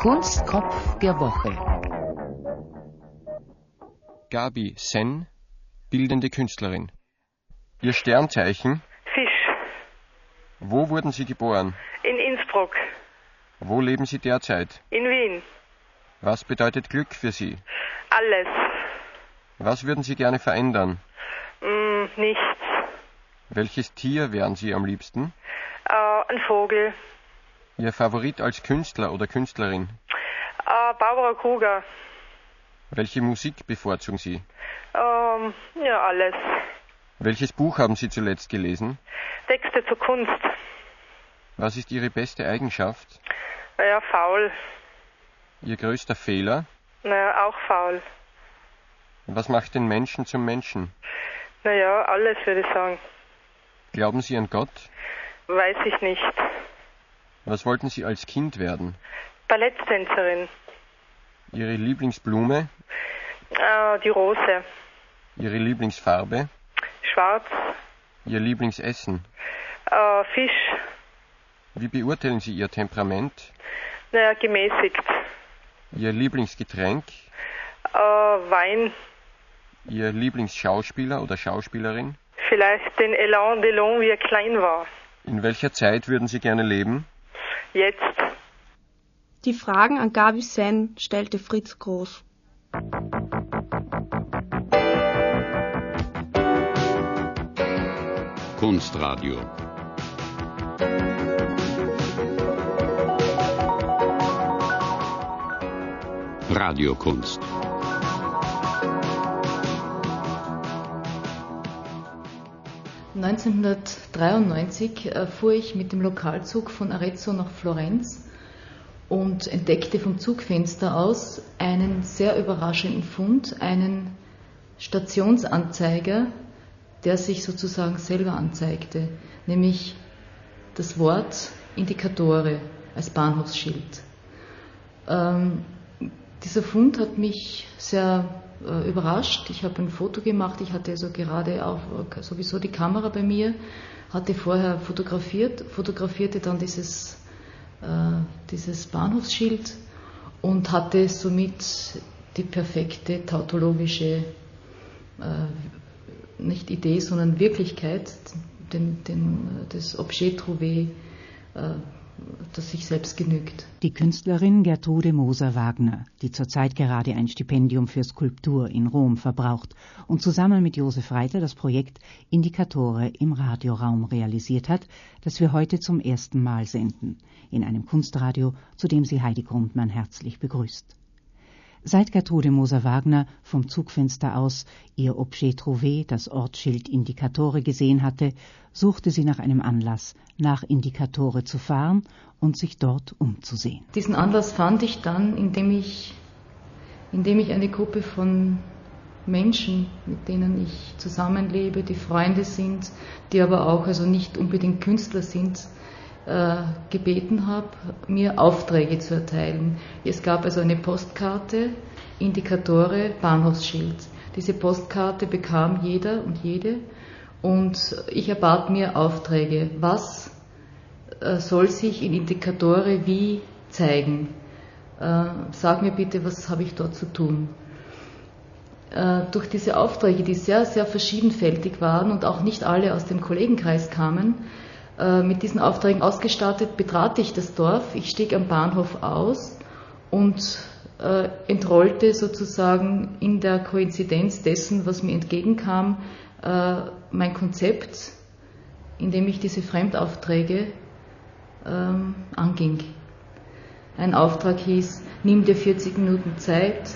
Kunstkopf der Woche. Gabi Sen, bildende Künstlerin. Ihr Sternzeichen? Fisch. Wo wurden Sie geboren? In Innsbruck. Wo leben Sie derzeit? In Wien. Was bedeutet Glück für Sie? Alles. Was würden Sie gerne verändern? Nichts. Welches Tier wären Sie am liebsten? Ein Vogel. Ihr Favorit als Künstler oder Künstlerin? Barbara Kruger. Welche Musik bevorzugen Sie? Ja, alles. Welches Buch haben Sie zuletzt gelesen? Texte zur Kunst. Was ist Ihre beste Eigenschaft? Naja, faul. Ihr größter Fehler? Naja, auch faul. Was macht den Menschen zum Menschen? Naja, alles würde ich sagen. Glauben Sie an Gott? Weiß ich nicht. Was wollten Sie als Kind werden? Balletttänzerin. Ihre Lieblingsblume? Die Rose. Ihre Lieblingsfarbe? Schwarz. Ihr Lieblingsessen? Fisch. Wie beurteilen Sie Ihr Temperament? Naja, gemäßigt. Ihr Lieblingsgetränk? Wein. Ihr Lieblingsschauspieler oder Schauspielerin? Vielleicht den Alain Delon, wie er klein war. In welcher Zeit würden Sie gerne leben? Jetzt. Die Fragen an Gabi Sen stellte Fritz Groß. Kunstradio. Radiokunst. (1993) fuhr ich mit dem Lokalzug von Arezzo nach Florenz und entdeckte vom Zugfenster aus einen sehr überraschenden Fund, einen Stationsanzeiger, der sich sozusagen selber anzeigte, nämlich das Wort Indikatore als Bahnhofsschild. Dieser Fund hat mich sehr überrascht. Ich habe ein Foto gemacht, ich hatte also gerade auch sowieso die Kamera bei mir, hatte vorher fotografierte dann dieses Bahnhofsschild und hatte somit die perfekte tautologische nicht Idee, sondern Wirklichkeit, das Objet trouvé, das sich selbst genügt. Die Künstlerin Gertrude Moser-Wagner, die zurzeit gerade ein Stipendium für Skulptur in Rom verbraucht und zusammen mit Josef Reiter das Projekt Indikatore im Radioraum realisiert hat, das wir heute zum ersten Mal senden, in einem Kunstradio, zu dem sie Heidi Grundmann herzlich begrüßt. Seit Gertrude Moser-Wagner vom Zugfenster aus ihr Objet trouvé, das Ortsschild Indikatore, gesehen hatte, suchte sie nach einem Anlass, nach Indikatore zu fahren und sich dort umzusehen. Diesen Anlass fand ich dann, indem ich eine Gruppe von Menschen, mit denen ich zusammenlebe, die Freunde sind, die aber auch also nicht unbedingt Künstler sind, gebeten habe, mir Aufträge zu erteilen. Es gab also eine Postkarte, Indikatore, Bahnhofsschild. Diese Postkarte bekam jeder und jede und ich erbat mir Aufträge. Was soll sich in Indikatore wie zeigen? Sag mir bitte, was habe ich dort zu tun? Durch diese Aufträge, die sehr, sehr verschiedenfältig waren und auch nicht alle aus dem Kollegenkreis kamen, mit diesen Aufträgen ausgestattet, betrat ich das Dorf. Ich stieg am Bahnhof aus und entrollte sozusagen in der Koinzidenz dessen, was mir entgegenkam, mein Konzept, indem ich diese Fremdaufträge anging. Ein Auftrag hieß, nimm dir 40 Minuten Zeit.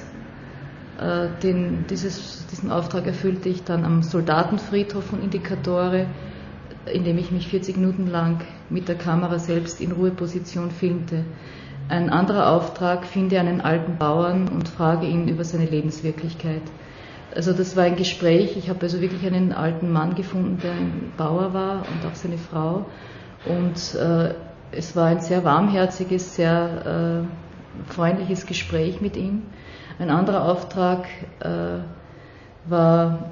Diesen Auftrag erfüllte ich dann am Soldatenfriedhof von Indikatore, indem ich mich 40 Minuten lang mit der Kamera selbst in Ruheposition filmte. Ein anderer Auftrag, finde einen alten Bauern und frage ihn über seine Lebenswirklichkeit. Also das war ein Gespräch, ich habe also wirklich einen alten Mann gefunden, der ein Bauer war und auch seine Frau. Und es war ein sehr warmherziges, sehr freundliches Gespräch mit ihm. Ein anderer Auftrag war,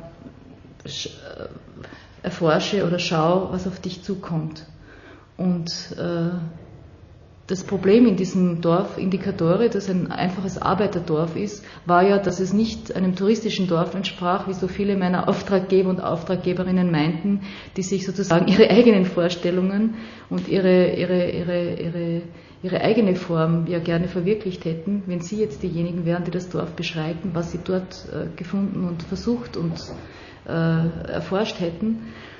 erforsche oder schau, was auf dich zukommt. Und Das Problem in diesem Dorf Indicatore, das ein einfaches Arbeiterdorf ist, war ja, dass es nicht einem touristischen Dorf entsprach, wie so viele meiner Auftraggeber und Auftraggeberinnen meinten, die sich sozusagen ihre eigenen Vorstellungen und ihre eigene Form ja gerne verwirklicht hätten, wenn sie jetzt diejenigen wären, die das Dorf beschreiten, was sie dort gefunden und versucht und erforscht hätten.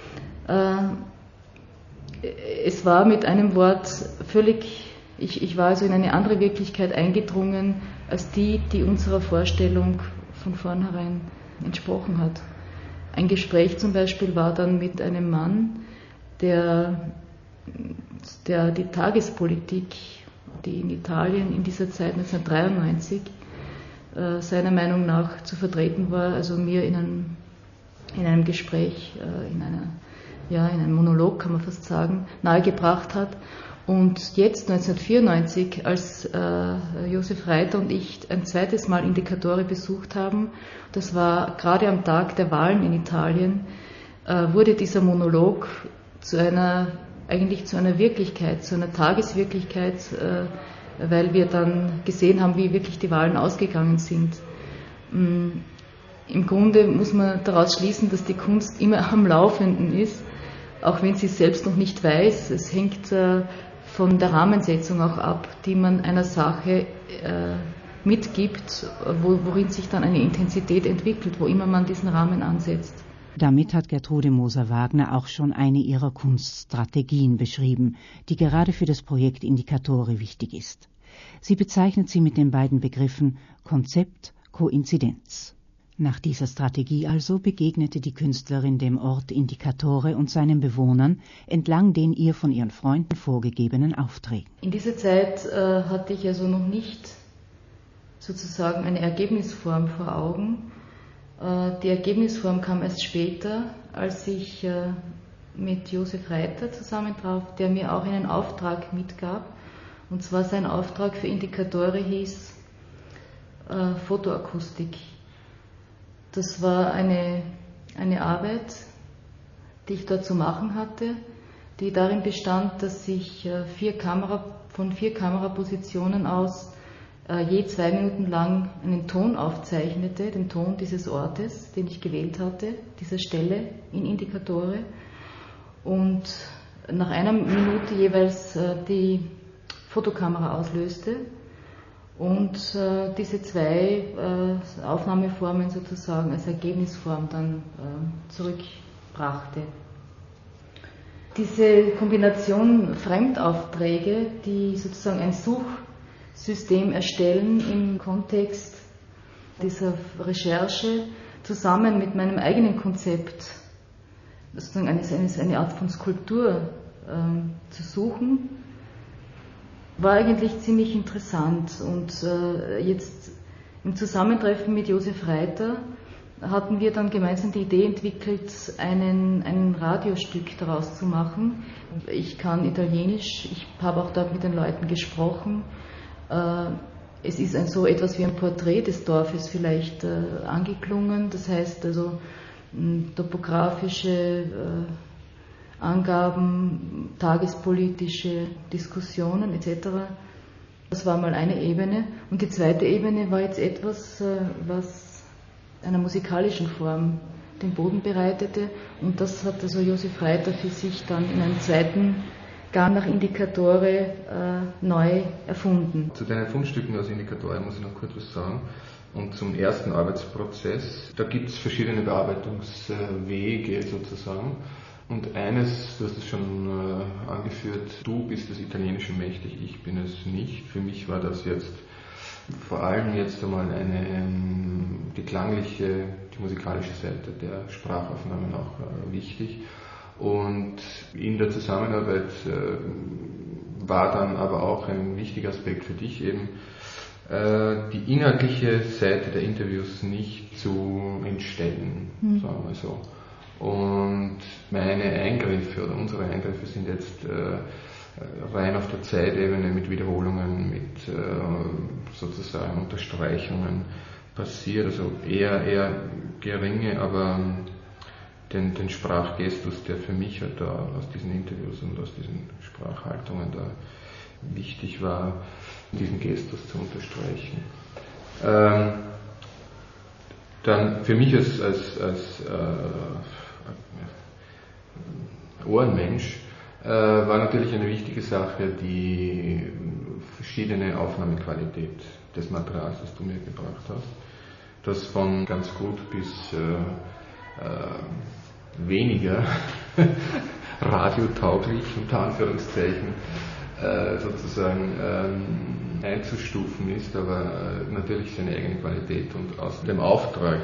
Es war mit einem Wort völlig, ich war also in eine andere Wirklichkeit eingedrungen, als die unserer Vorstellung von vornherein entsprochen hat. Ein Gespräch zum Beispiel war dann mit einem Mann, der die Tagespolitik, die in Italien in dieser Zeit 1993 seiner Meinung nach zu vertreten war, also mir in einem Gespräch, in einem Monolog kann man fast sagen, nahegebracht hat. Und jetzt 1994, als Josef Reiter und ich ein zweites Mal Indicatore besucht haben, das war gerade am Tag der Wahlen in Italien, wurde dieser Monolog zu einer Wirklichkeit, zu einer Tageswirklichkeit, weil wir dann gesehen haben, wie wirklich die Wahlen ausgegangen sind. Im Grunde muss man daraus schließen, dass die Kunst immer am Laufenden ist, auch wenn sie es selbst noch nicht weiß. Es hängt von der Rahmensetzung auch ab, die man einer Sache mitgibt, worin sich dann eine Intensität entwickelt, wo immer man diesen Rahmen ansetzt. Damit hat Gertrude Moser-Wagner auch schon eine ihrer Kunststrategien beschrieben, die gerade für das Projekt Indicatore wichtig ist. Sie bezeichnet sie mit den beiden Begriffen Konzept, Koinzidenz. Nach dieser Strategie also begegnete die Künstlerin dem Ort Indicatore und seinen Bewohnern entlang den ihr von ihren Freunden vorgegebenen Aufträgen. In dieser Zeit hatte ich also noch nicht sozusagen eine Ergebnisform vor Augen. Die Ergebnisform kam erst später, als ich mit Josef Reiter zusammentraf, der mir auch einen Auftrag mitgab. Und zwar sein Auftrag für Indicatore hieß Fotoakustik. Das war eine Arbeit, die ich dort zu machen hatte, die darin bestand, dass ich von 4 Kamerapositionen aus je 2 Minuten lang einen Ton aufzeichnete, den Ton dieses Ortes, den ich gewählt hatte, dieser Stelle in Indicatore, und nach 1 Minute jeweils die Fotokamera auslöste und diese 2 Aufnahmeformen sozusagen als Ergebnisform dann zurückbrachte. Diese Kombination Fremdaufträge, die sozusagen ein Suchsystem erstellen im Kontext dieser Recherche, zusammen mit meinem eigenen Konzept, sozusagen eine Art von Skulptur zu suchen, war eigentlich ziemlich interessant. Und jetzt im Zusammentreffen mit Josef Reiter hatten wir dann gemeinsam die Idee entwickelt, ein Radiostück daraus zu machen. Ich kann Italienisch, ich habe auch dort mit den Leuten gesprochen. Es ist so etwas wie ein Porträt des Dorfes vielleicht angeklungen, das heißt also topografische Angaben, tagespolitische Diskussionen etc. Das war mal eine Ebene. Und die zweite Ebene war jetzt etwas, was einer musikalischen Form den Boden bereitete. Und das hat also Josef Reiter für sich dann in einem zweiten Gang nach Indicatore neu erfunden. Zu deinen Fundstücken aus Indicatore muss ich noch kurz was sagen. Und zum ersten Arbeitsprozess, da gibt es verschiedene Bearbeitungswege sozusagen. Und eines, du hast es schon angeführt, du bist das Italienische mächtig, ich bin es nicht. Für mich war das jetzt vor allem jetzt einmal die klangliche, die musikalische Seite der Sprachaufnahmen auch wichtig. Und in der Zusammenarbeit war dann aber auch ein wichtiger Aspekt für dich eben, die inhaltliche Seite der Interviews nicht zu entstellen, sagen wir so. Und meine Eingriffe oder unsere Eingriffe sind jetzt rein auf der Zeitebene mit Wiederholungen, mit sozusagen Unterstreichungen passiert, also eher geringe, aber den Sprachgestus, der für mich halt da aus diesen Interviews und aus diesen Sprachhaltungen da wichtig war, diesen Gestus zu unterstreichen. Dann für mich als Ohrenmensch war natürlich eine wichtige Sache die verschiedene Aufnahmequalität des Materials, das du mir gebracht hast. Das von ganz gut bis weniger radiotauglich, unter Anführungszeichen, sozusagen einzustufen ist, aber natürlich seine eigene Qualität und aus dem Auftrag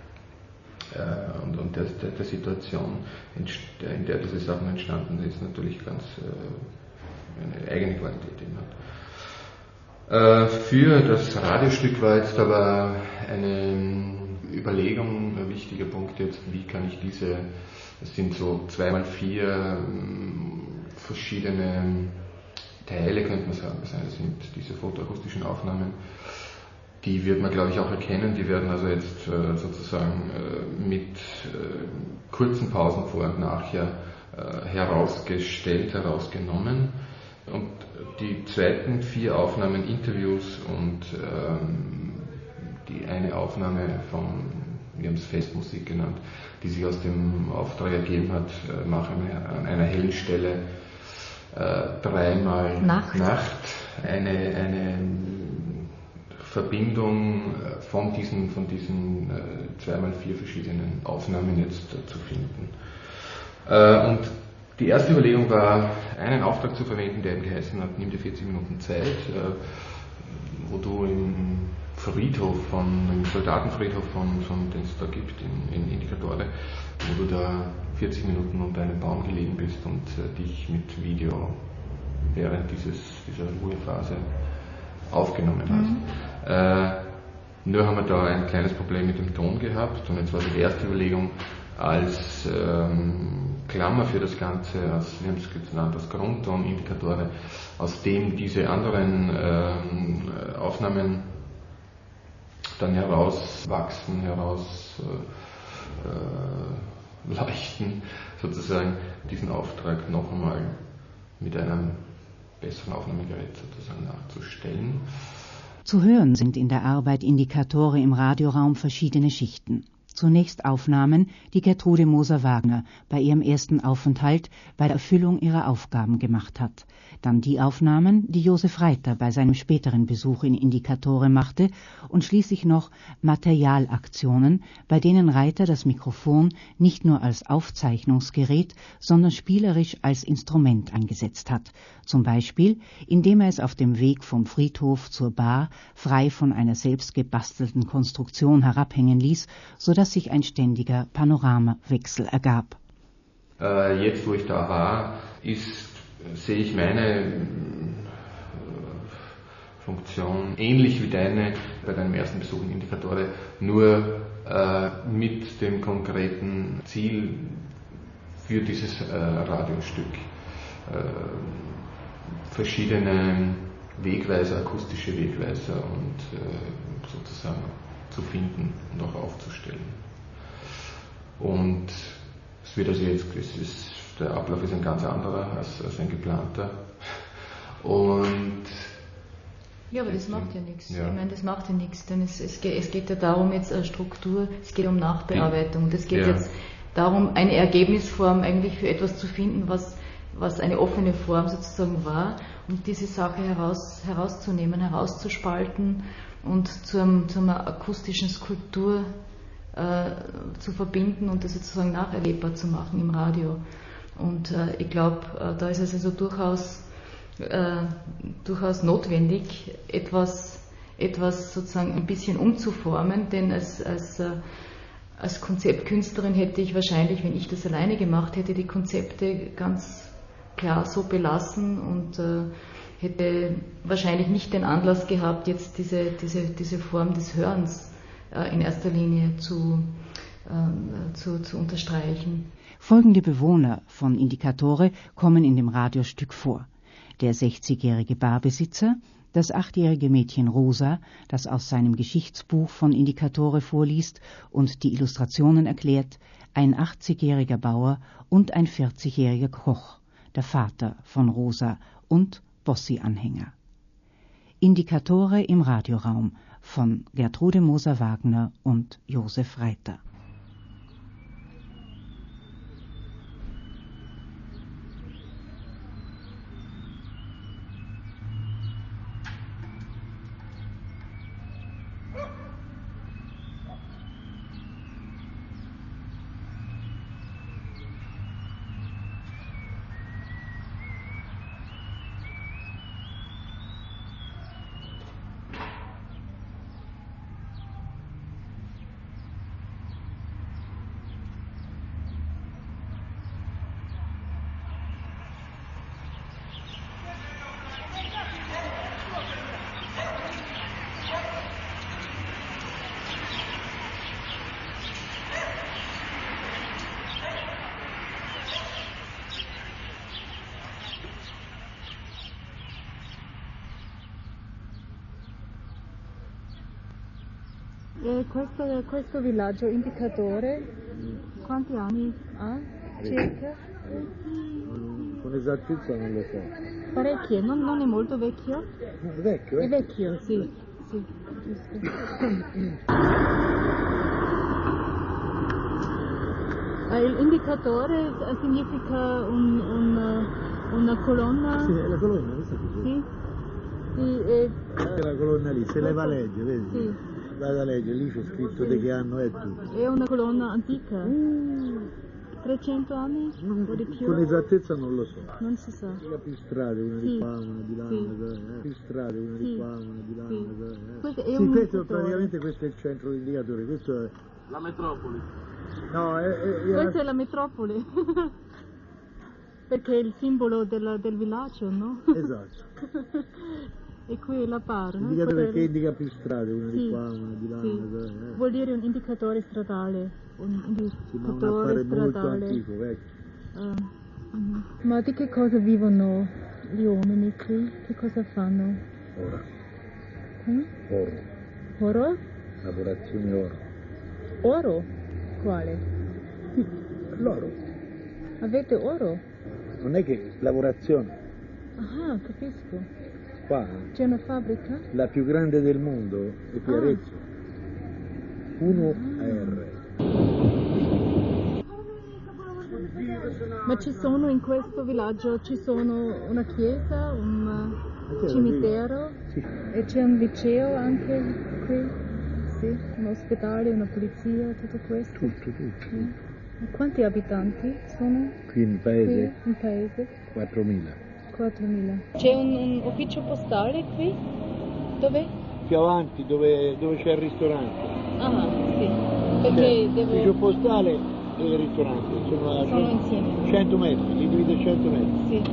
und der Situation, in der diese Sachen entstanden ist, natürlich ganz eine eigene Qualität eben hat. Für das Radiostück war jetzt aber eine Überlegung, ein wichtiger Punkt jetzt, wie kann ich diese, es sind so 2x4 verschiedene Teile, könnte man sagen, das sind diese fotoakustischen Aufnahmen, die wird man, glaube ich, auch erkennen, die werden also jetzt sozusagen mit kurzen Pausen vor und nachher herausgenommen. Und die zweiten 4 Aufnahmen, Interviews und die eine Aufnahme wir haben es Festmusik genannt, die sich aus dem Auftrag ergeben hat, machen wir an einer hellen Stelle 3-mal Nacht eine Verbindung von diesen 2x4 verschiedenen Aufnahmen jetzt zu finden. Und die erste Überlegung war, einen Auftrag zu verwenden, der eben geheißen hat, nimm dir 40 Minuten Zeit, wo du im Soldatenfriedhof, den es da gibt in Indikatore, wo du da 40 Minuten unter einem Baum gelegen bist und dich mit Video während dieser Ruhephase aufgenommen hast. Nur haben wir da ein kleines Problem mit dem Ton gehabt und jetzt war die erste Überlegung als Klammer für das Ganze, wir haben es genannt, als Grundton, Indikatore, aus dem diese anderen Aufnahmen dann herauswachsen, leuchten, sozusagen diesen Auftrag noch einmal mit einem besseren Aufnahmegerät sozusagen nachzustellen. Zu hören sind in der Arbeit Indikatore im Radioraum verschiedene Schichten. Zunächst Aufnahmen, die Gertrude Moser-Wagner bei ihrem ersten Aufenthalt bei der Erfüllung ihrer Aufgaben gemacht hat. Dann die Aufnahmen, die Josef Reiter bei seinem späteren Besuch in Indikatore machte und schließlich noch Materialaktionen, bei denen Reiter das Mikrofon nicht nur als Aufzeichnungsgerät, sondern spielerisch als Instrument eingesetzt hat. Zum Beispiel, indem er es auf dem Weg vom Friedhof zur Bar frei von einer selbst gebastelten Konstruktion herabhängen ließ, sodass sich ein ständiger Panoramawechsel ergab. Jetzt, wo ich da war, sehe ich meine Funktion ähnlich wie deine bei deinem ersten Besuch in Indikatore, nur mit dem konkreten Ziel für dieses Radiostück verschiedene Wegweiser, akustische Wegweiser und sozusagen zu finden und auch aufzustellen. Und es wird also jetzt, der Ablauf ist ein ganz anderer als ein geplanter. Und ja, aber das macht ja nichts. Ja. Ich meine, das macht ja nichts, denn es geht ja darum, jetzt eine Struktur, es geht um Nachbearbeitung. Es geht jetzt darum, eine Ergebnisform eigentlich für etwas zu finden, was eine offene Form sozusagen war, und diese Sache herauszunehmen, herauszuspalten und zu einer akustischen Skulptur zu verbinden und das sozusagen nacherlebbar zu machen im Radio. Und ich glaube, da ist es also durchaus notwendig, etwas sozusagen ein bisschen umzuformen, denn als Konzeptkünstlerin hätte ich wahrscheinlich, wenn ich das alleine gemacht hätte, die Konzepte ganz klar so belassen und hätte wahrscheinlich nicht den Anlass gehabt, jetzt diese Form des Hörens in erster Linie zu unterstreichen. Folgende Bewohner von Indikatore kommen in dem Radiostück vor. Der 60-jährige Barbesitzer, das 8-jährige Mädchen Rosa, das aus seinem Geschichtsbuch von Indikatore vorliest und die Illustrationen erklärt, ein 80-jähriger Bauer und ein 40-jähriger Koch, der Vater von Rosa und Bossi-Anhänger. Indikatore im Radioraum von Gertrude Moser-Wagner und Josef Reiter. Questo villaggio indicatore, quanti anni ha circa? Con esattezza non lo so. Parecchie, non è molto vecchio? No, è vecchio, È vecchio, sì, giusto. L'indicatore significa una colonna? Sì, è la colonna, questa qui. Sì. È la colonna lì, se lei va a leggere, vedi? Sì. Vado a leggere, lì c'è scritto di che anno è tutto. È una colonna antica? 300 anni o di più? Con esattezza non lo so. Non si sa. Più strade, una di qua, una di là, più strade, una di qua, una di là, Questo è questo praticamente questo è il centro indicatore, questo è... La metropoli. No, questa è la metropoli. Perché è il simbolo del villaggio, no? Esatto. E qui è la barra. Indicato perché indica più strade, una di qua, una di là. Vuol dire un indicatore stradale. Un indicatore molto antico, vecchio. Ma di che cosa vivono gli uomini qui? Che cosa fanno? Oro. Oro? Oro? Lavorazioni oro. Oro? Quale? L'oro. Avete oro? Non è che lavorazione. Ah, capisco. Qua c'è una fabbrica? La più grande del mondo è qui a Arezzo. 1AR. Ma ci sono in questo villaggio, ci sono una chiesa, un cimitero? Sì. E c'è un liceo anche qui? Sì, un ospedale, una polizia, tutto questo? Tutto. Sì. Quanti abitanti sono? Qui in paese? Qui, in paese? 4.000. 4.000. C'è un ufficio postale qui? Dove? Più avanti, dove c'è il ristorante. Ah, sì. Perché devo... L'ufficio postale e il ristorante sono insieme. 100 metri, li divide 100 metri. Sì.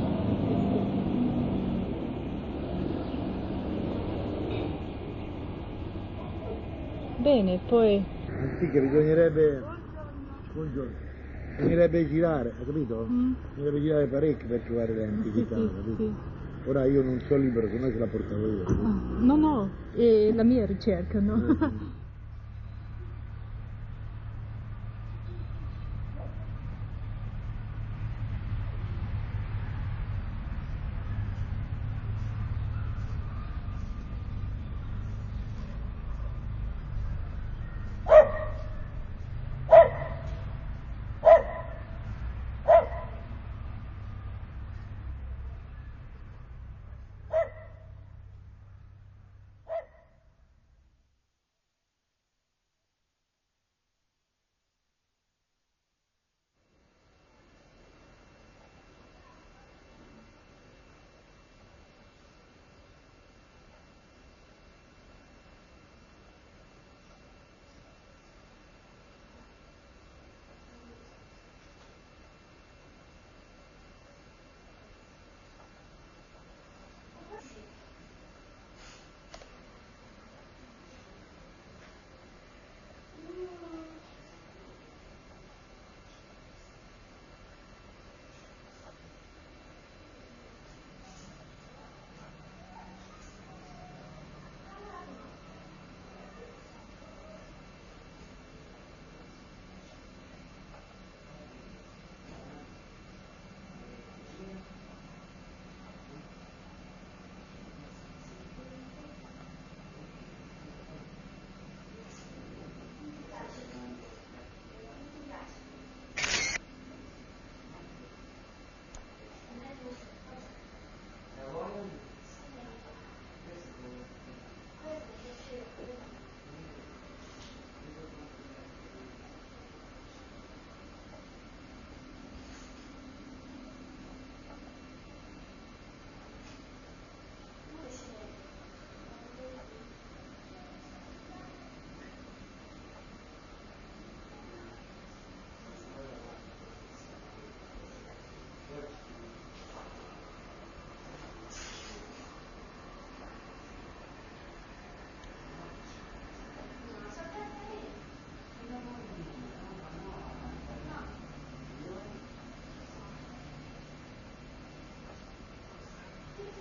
Bene, poi... Sì, che bisognerebbe... Buongiorno. Bisognerebbe girare, hai capito? Bisognerebbe girare parecchio per trovare l'antichità, capito? Sì. Ora io non sono libero, se no se la portavo io. No, è la mia ricerca, no?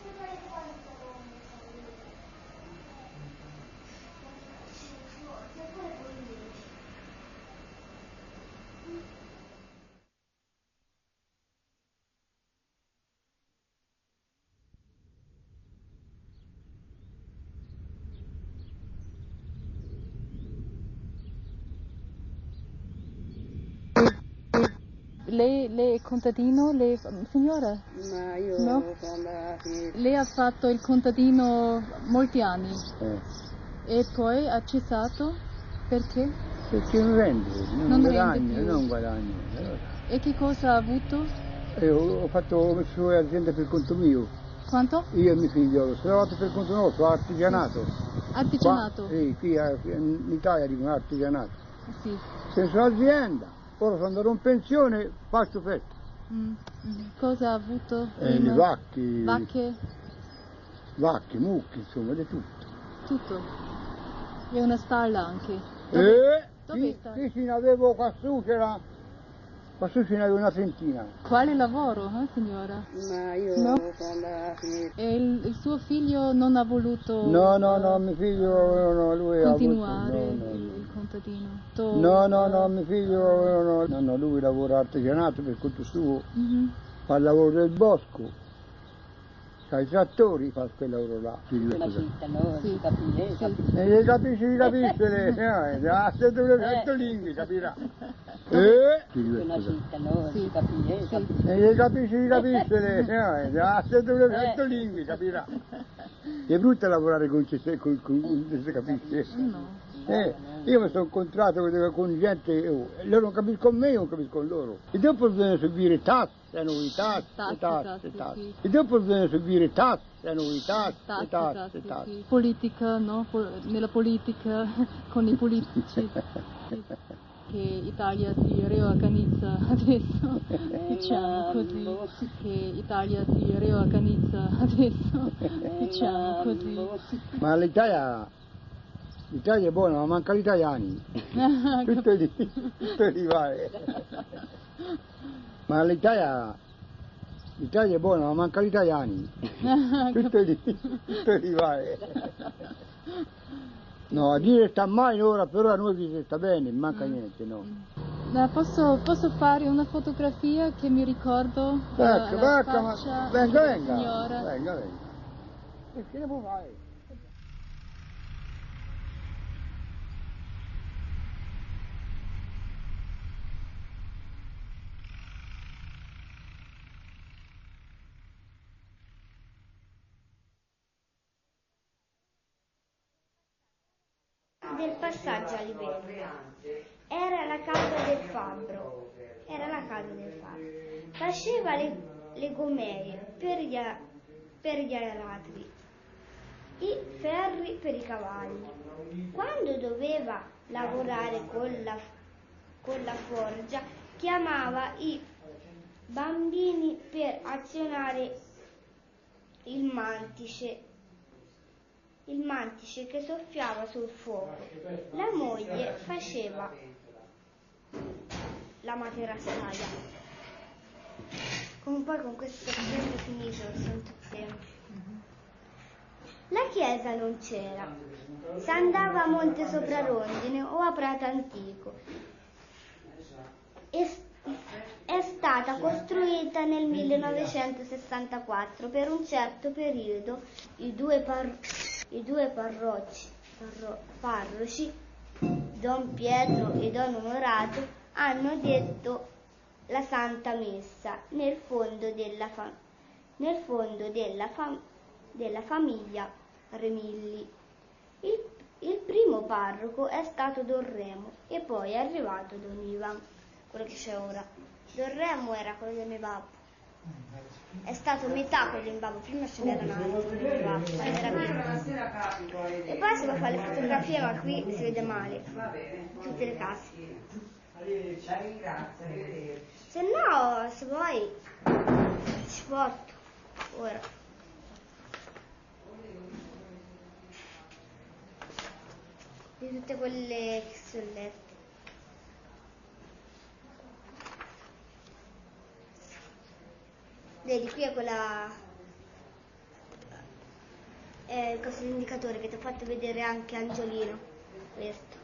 Lei è contadino? Signora? Ma io No? Lei ha fatto il contadino molti anni e poi ha cessato perché? Perché non rende, Non guadagno, rende più. non guadagno. E che cosa ha avuto? Ho messo su azienda per conto mio, Quanto? io e mio figlio, l'ho fatto per conto nostro, artigianato. Artigianato? Sì, qui in Italia dicono artigianato. Sì. Penso all'azienda, ora sono andato in pensione, faccio festa. Cosa ha avuto? Le Vacche? mucche, insomma, di tutto. Tutto? E una stalla anche? Dove sta? Sì, ce ne avevo quassù, quassù ce ne avevo una trentina. Quale lavoro, signora? Ma io No? sono E il suo figlio non ha voluto No, mio figlio lui continuare ha avuto, il contadino? No, mio figlio no, lui lavora artigianato per conto suo, fa il lavoro del bosco, fa i trattori, fa quel lavoro là. si capisce. Si capisce, se dove sento lingue, capirà. Si capisce. Si capisce, se dove sento lingue, capirà. È brutto lavorare con se capisce. No. Io mi sono incontrato con gente, loro non capiscono me, io non capisco loro. E dopo bisogna seguire tasse, tasse. Sì. E dopo bisogna seguire tasse, tasse. Sì. Politica, no? Nella politica, con i politici. Che Italia si riorganizza adesso, diciamo così. Che Italia si riorganizza adesso, diciamo così. Ma l'Italia è buona, ma manca gli italiani. Tutto lì va. Ma l'Italia è buona, ma manca gli italiani. Tutto lì va. No, a dire sta male ora, però a noi dice sta bene, non manca niente, no. Posso fare una fotografia che mi ricordo la faccia della signora? Venga. E che ne può fare? Del passaggio a livello. Era la casa del fabbro. Faceva le gomere per gli aratri, i ferri per i cavalli. Quando doveva lavorare con la forgia, chiamava i bambini per azionare il mantice che soffiava sul fuoco. La moglie faceva la materasaia. Poi con questo è finito, sono tutte. La chiesa non c'era. Si andava a Monte Soprarondine o a Prato Antico. È stata costruita nel 1964. Per un certo periodo i due parroci, Don Pietro e Don Onorato, hanno detto la Santa Messa nel fondo della famiglia Remilli. Il primo parroco è stato Don Remo e poi è arrivato Don Ivan, quello che c'è ora. Don Remo era quello del mio babbo. È stato metà quello del mio babbo, prima ce n'era un altro del mio babbo, quando era piccolo. E poi si può fare le fotografie, ma qui si vede male. Tutte le case. Se no, se vuoi, ci porto ora. Di tutte quelle che sono lette. Vedi, qui è quella questo indicatore che ti ho fatto vedere anche Angiolino, questo.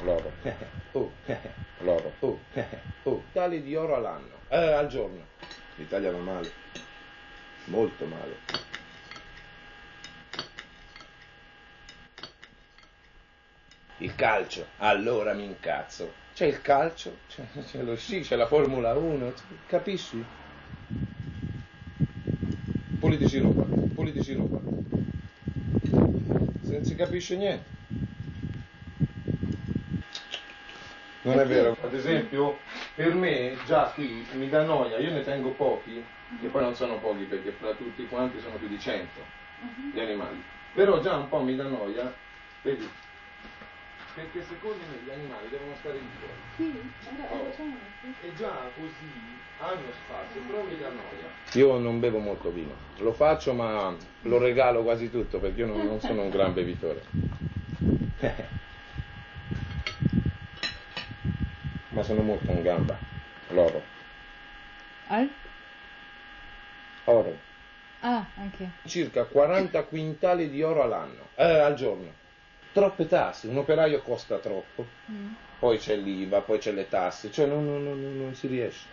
L'oro. L'oro. Tali di oro all'anno. Al giorno. L'Italia va male. Molto male. Il calcio. Allora mi incazzo. C'è il calcio, c'è lo sci, c'è la Formula 1. Capisci? Politici ruba. Non si capisce niente. Non è vero. Ad esempio, per me già qui mi dà noia, io ne tengo pochi, che poi non sono pochi perché fra tutti quanti sono più di 100 gli animali. Però già un po' mi dà noia, vedi? Perché secondo me gli animali devono stare in fuori. Sì, e già così hanno spazio, però mi dà noia. Io non bevo molto vino, lo faccio ma lo regalo quasi tutto perché io non sono un gran bevitore. Ma sono molto in gamba. L'oro. Oro. Ah, anche. Circa 40 quintali di oro all'anno, al giorno. Troppe tasse, un operaio costa troppo, poi c'è l'IVA, poi c'è le tasse, cioè non si riesce.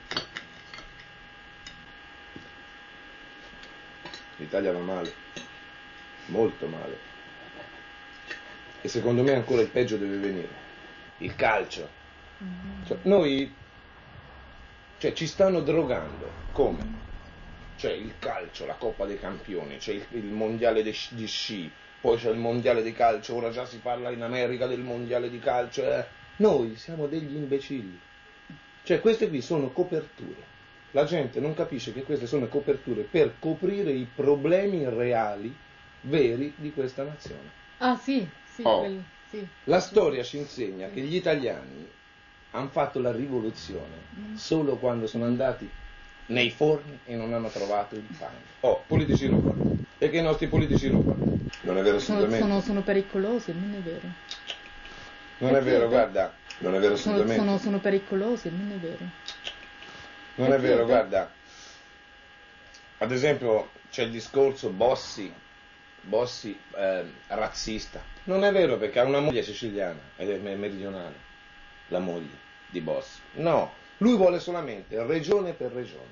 L'Italia va male, molto male. E secondo me ancora il peggio deve venire. Il calcio. Cioè, noi ci stanno drogando. Come? C'è il calcio, la Coppa dei Campioni, c'è il mondiale di sci, poi c'è il mondiale di calcio, ora già si parla in America del mondiale di calcio. Noi siamo degli imbecilli. Cioè queste qui sono coperture. La gente non capisce che queste sono coperture per coprire i problemi reali, veri di questa nazione. Ah sì, sì. Sì. La storia ci insegna che gli italiani hanno fatto la rivoluzione solo quando sono andati nei forni e non hanno trovato il pane. Politici rubano. Perché i nostri politici rubano. Non è vero assolutamente. Sono pericolosi, non è vero. Non è vero, guarda. Non è vero assolutamente. Sono pericolosi, non è vero. Non è vero, guarda. Ad esempio c'è il discorso Bossi razzista. Non è vero perché ha una moglie siciliana ed è meridionale, la moglie di Bossi. No, lui vuole solamente regione per regione.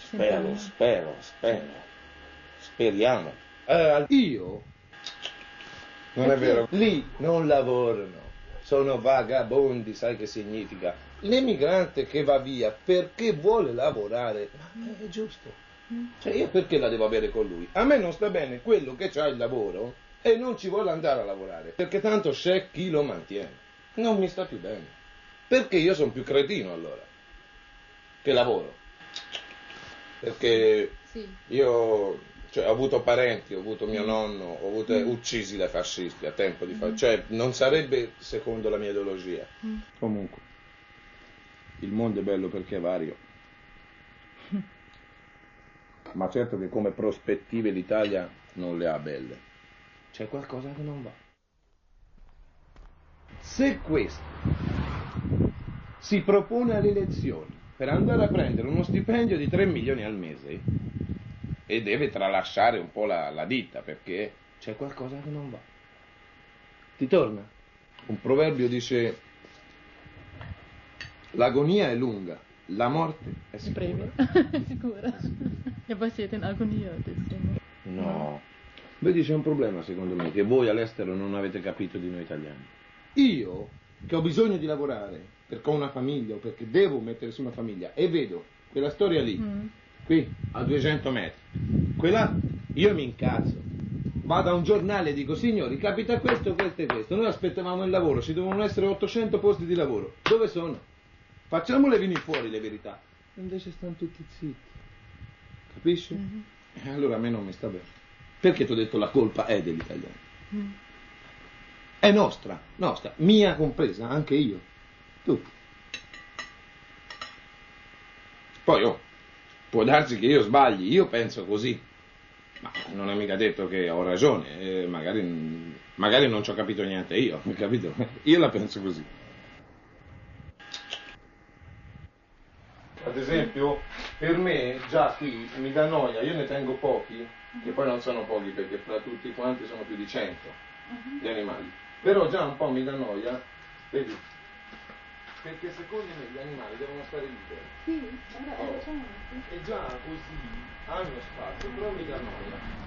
Speriamo. Io? Non è vero. Lì non lavorano, sono vagabondi, sai che significa? L'emigrante che va via perché vuole lavorare, ma è giusto. Cioè io perché la devo avere con lui? A me non sta bene quello che ha il lavoro e non ci vuole andare a lavorare, perché tanto c'è chi lo mantiene. Non mi sta più bene. Perché io sono più cretino allora, che lavoro. Perché io ho avuto parenti, ho avuto mio nonno, ho avuto uccisi dai fascisti a tempo di fare, cioè non sarebbe secondo la mia ideologia. Comunque, il mondo è bello perché è vario. Ma certo che come prospettive l'Italia non le ha belle. C'è qualcosa che non va. Se questo si propone alle elezioni per andare a prendere uno stipendio di 3 milioni al mese e deve tralasciare un po' la ditta perché c'è qualcosa che non va. Ti torna? Un proverbio dice: l'agonia è lunga, la morte è sicura. Sicura. E voi siete in agonia adesso? No. Vedi, c'è un problema secondo me che voi all'estero non avete capito di noi italiani. Io, che ho bisogno di lavorare perché ho una famiglia o perché devo mettere su una famiglia e vedo quella storia lì, qui a 200 metri, quella, io mi incazzo. Vado a un giornale e dico: signori, capita questo, questo e questo, noi aspettavamo il lavoro, ci devono essere 800 posti di lavoro, dove sono? Facciamole venire fuori le verità. Invece stanno tutti zitti. Capisci? E allora a me non mi sta bene. Perché ti ho detto la colpa è degli italiani? È nostra, mia compresa, anche io. Tutti. Poi può darsi che io sbagli, io penso così. Ma non è mica detto che ho ragione, magari non ci ho capito niente io, capito? Io la penso così. Ad esempio, per me già qui mi dà noia, io ne tengo pochi, che poi non sono pochi perché fra tutti quanti sono più di 100 gli animali. Però già un po' mi dà noia, Vedi? Perché secondo me gli animali devono stare liberi. Sì, ragione. E già così hanno spazio, però mi dà noia.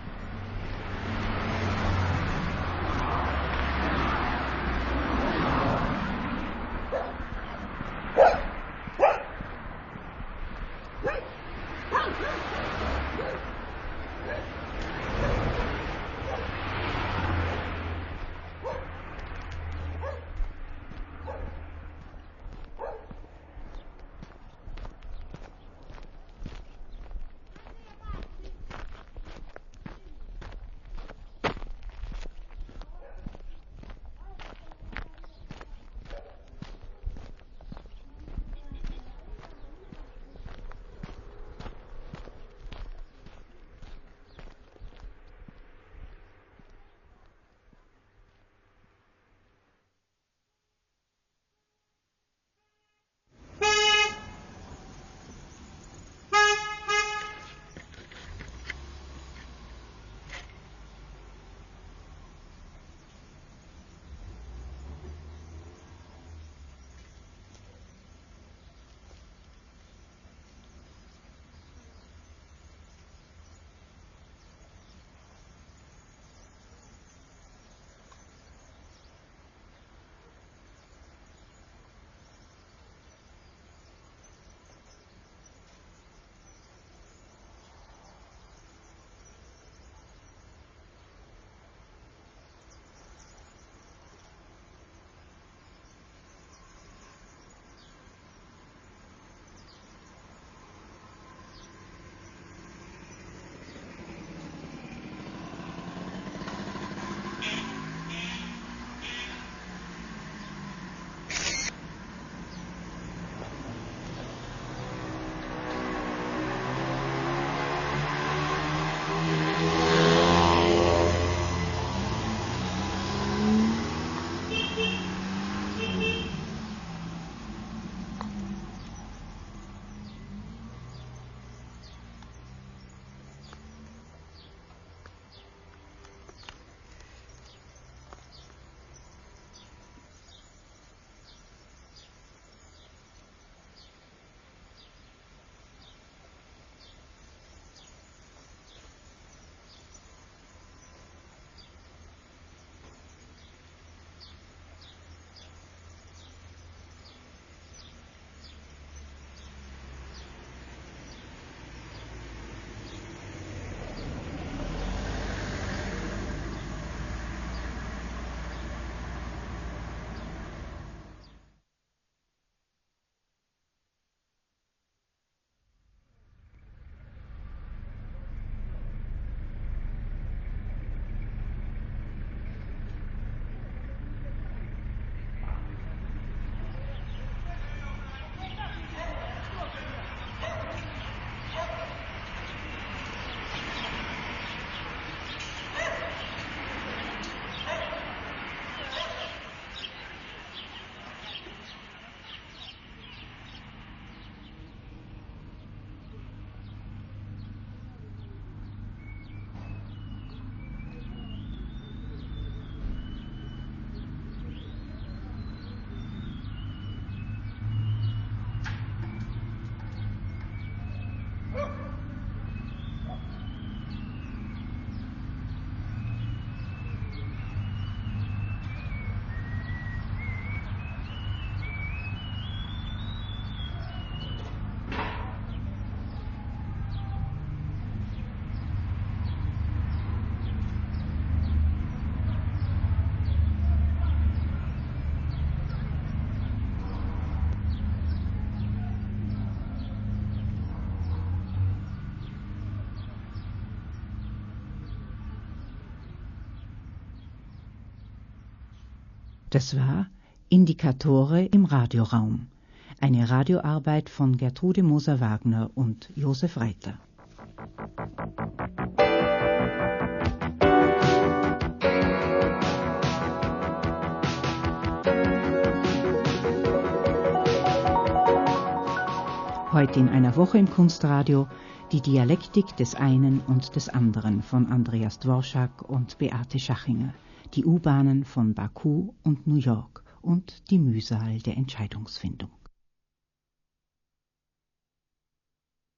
Das war Indikatore im Radioraum, eine Radioarbeit von Gertrude Moser-Wagner und Josef Reiter. Heute in einer Woche im Kunstradio die Dialektik des einen und des anderen von Andreas Dworschak und Beate Schachinger, die U-Bahnen von Baku und New York und die Mühsal der Entscheidungsfindung.